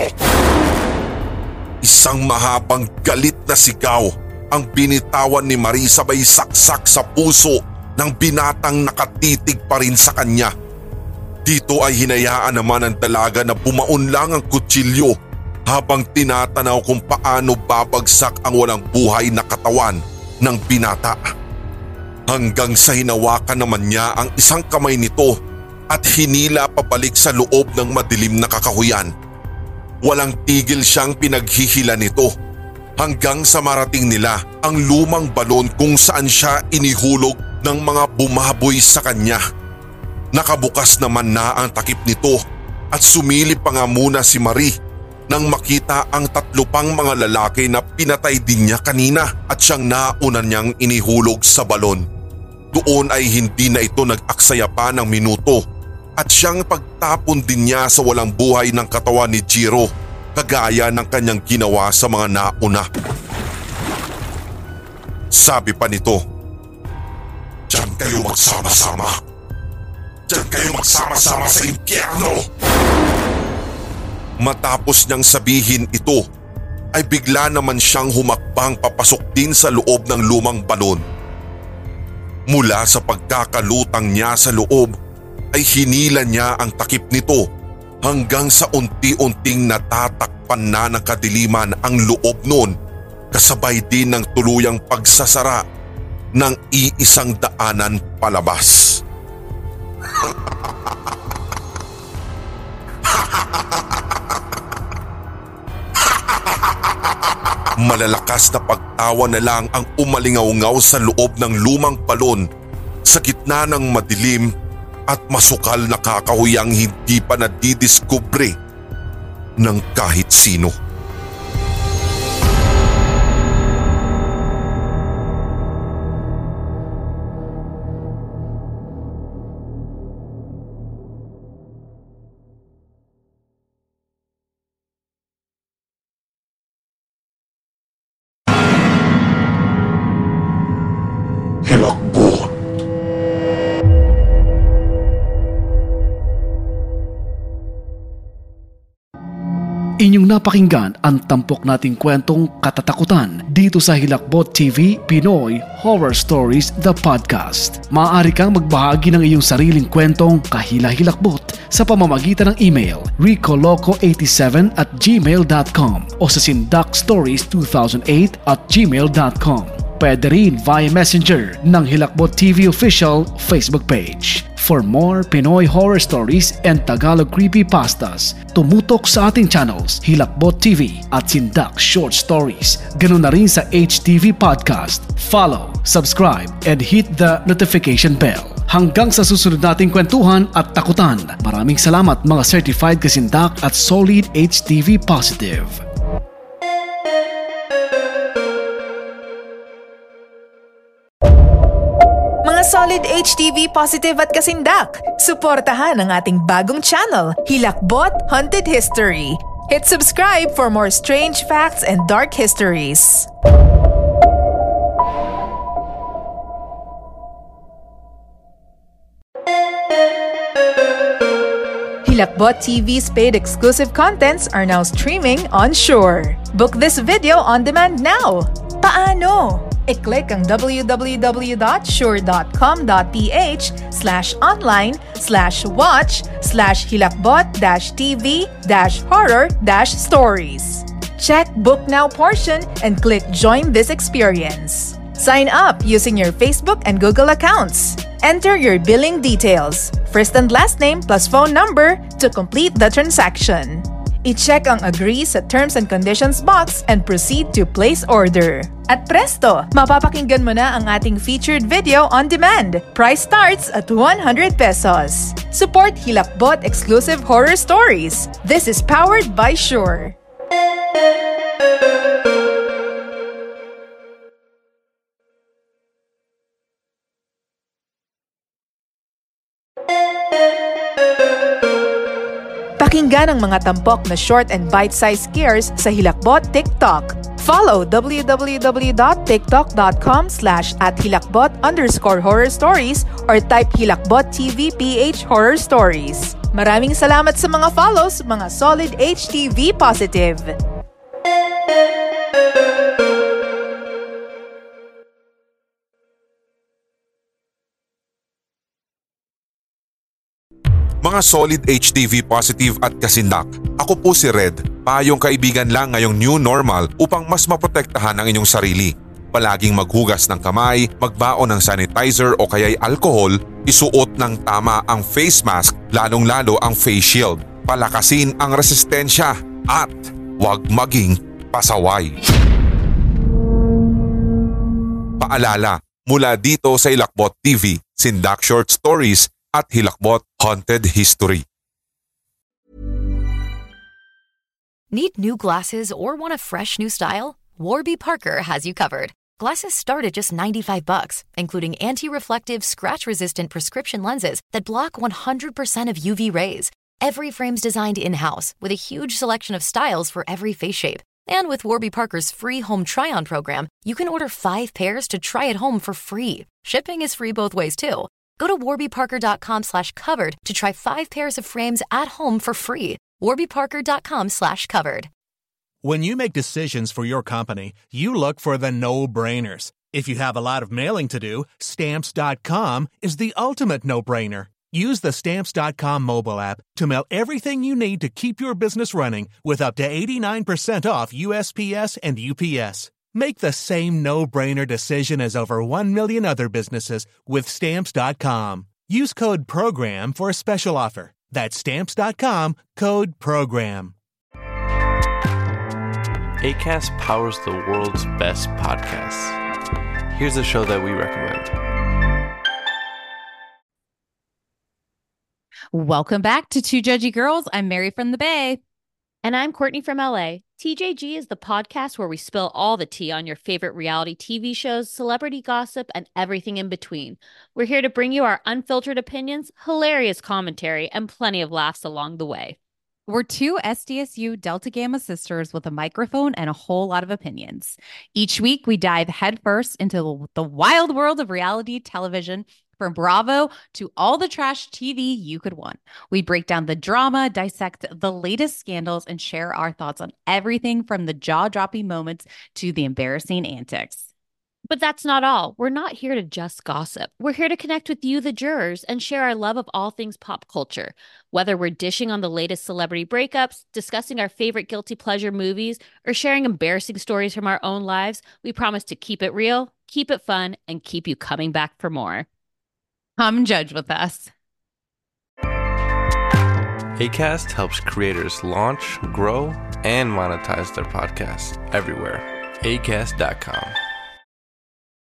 Isang mahabang galit na sigaw ang binitawan ni Marie, sabay saksak sa puso ng binatang nakatitig pa rin sa kanya. Dito ay hinayaan naman ng dalaga na bumaon lang ang kutsilyo habang tinatanaw kung paano babagsak ang walang buhay na katawan ng binata. Hanggang sa hinawakan naman niya ang isang kamay nito at hinila pabalik sa loob ng madilim na kakahuyan. Walang tigil siyang pinaghihila nito hanggang sa marating nila ang lumang balon kung saan siya inihulog ng mga bumaboy sa kanya. Nakabukas naman na ang takip nito at sumilip pa nga muna si Marie nang makita ang 3 pang mga lalaki na pinatay din niya kanina at siyang nauna niyang inihulog sa balon. Doon ay hindi na ito nag-aksaya pa ng minuto at siyang pagtapon din niya sa walang buhay ng katawan ni Jiro, kagaya ng kanyang ginawa sa mga nauna. Sabi pa nito, "Diyan kayo magsama-sama. Diyan kayo magsama-sama sa impyerno." Matapos niyang sabihin ito, ay bigla naman siyang humakbang papasok din sa loob ng lumang balon. Mula sa pagkakalutang niya sa loob, ay hinila niya ang takip nito hanggang sa unti-unting natatakpan na ng kadiliman ang loob nun, kasabay din ng tuluyang pagsasara ng iisang daanan palabas. Malalakas na pagtawa na lang ang umalingaw-ngaw sa loob ng lumang balon sa gitna ng madilim at masukal na kakahuyang hindi pa nadidiskubre ng kahit sino. Inyong napakinggan ang tampok nating kwentong katatakutan dito sa Hilakbot TV Pinoy Horror Stories The Podcast. Maaari kang magbahagi ng iyong sariling kwentong kahila-hilakbot sa pamamagitan ng email ricoloco87@gmail.com o sa sindakstories2008@gmail.com. Pwede rin via Messenger ng Hilakbot TV official Facebook page. For more Pinoy horror stories and Tagalog creepypastas, tumutok sa ating channels Hilakbot TV at Sindak Short Stories. Ganun na rin sa HTV Podcast. Follow, subscribe, and hit the notification bell. Hanggang sa susunod nating kwentuhan at takutan. Maraming salamat mga certified kasindak at solid HTV positive. Solid HTV Positive at Kasindak. Suportahan ang ating bagong channel, Hilakbot Haunted History. Hit subscribe for more strange facts and dark histories. Hilakbot TV's paid exclusive contents are now streaming on Shore. Book this video on demand now. Paano? I-click ang www.shore.com.ph/online/hilakbot-tv-horror-stories. Check Book Now portion and click Join this experience. Sign up using your Facebook and Google accounts. Enter your billing details, first and last name plus phone number to complete the transaction. I-check ang agree sa terms and conditions box and proceed to place order. At presto, mapapakinggan mo na ang ating featured video on demand. Price starts at 100 pesos. Support Hilakbot exclusive horror stories. This is powered by Shore. Pakinggan ang mga tampok na short and bite-sized scares sa Hilakbot TikTok. Follow www.tiktok.com/@hilakbot_horror-stories or type Hilakbot TV PH Horror Stories. Maraming salamat sa mga follows, mga solid HTV positive. Mga solid HTV positive at kasindak, ako po si Red, payong kaibigan lang ngayong new normal upang mas maprotektahan ang inyong sarili. Palaging maghugas ng kamay, magbaon ng sanitizer o kaya'y alcohol, isuot ng tama ang face mask, lalong-lalo ang face shield, palakasin ang resistensya at huwag maging pasaway. Paalala, mula dito sa Hilakbot TV, Sindak Short Stories at Hilakbot Haunted History. Need new glasses or want a fresh new style? Warby Parker has you covered. Glasses start at just $95, including anti-reflective, scratch-resistant prescription lenses that block 100% of UV rays. Every frame's designed in-house with a huge selection of styles for every face shape. And with Warby Parker's free home try-on program, you can order 5 pairs to try at home for free. Shipping is free both ways, too. Go to warbyparker.com/covered to try 5 pairs of frames at home for free. warbyparker.com/covered. When you make decisions for your company, you look for the no-brainers. If you have a lot of mailing to do, Stamps.com is the ultimate no-brainer. Use the Stamps.com mobile app to mail everything you need to keep your business running with up to 89% off USPS and UPS. Make the same no-brainer decision as over 1 million other businesses with Stamps.com. Use code PROGRAM for a special offer. That's Stamps.com, code PROGRAM. Acast powers the world's best podcasts. Here's a show that we recommend. Welcome back to Two Judgy Girls. I'm Mary from the Bay. And I'm Courtney from LA. TJG is the podcast where we spill all the tea on your favorite reality TV shows, celebrity gossip, and everything in between. We're here to bring you our unfiltered opinions, hilarious commentary, and plenty of laughs along the way. We're two SDSU Delta Gamma sisters with a microphone and a whole lot of opinions. Each week, we dive headfirst into the wild world of reality television, From Bravo to all the trash TV you could want. We break down the drama, dissect the latest scandals, and share our thoughts on everything from the jaw-dropping moments to the embarrassing antics. But that's not all. We're not here to just gossip. We're here to connect with you, the jurors, and share our love of all things pop culture. Whether we're dishing on the latest celebrity breakups, discussing our favorite guilty pleasure movies, or sharing embarrassing stories from our own lives, we promise to keep it real, keep it fun, and keep you coming back for more. Come judge with us. Acast helps creators launch, grow, and monetize their podcasts everywhere. Acast.com.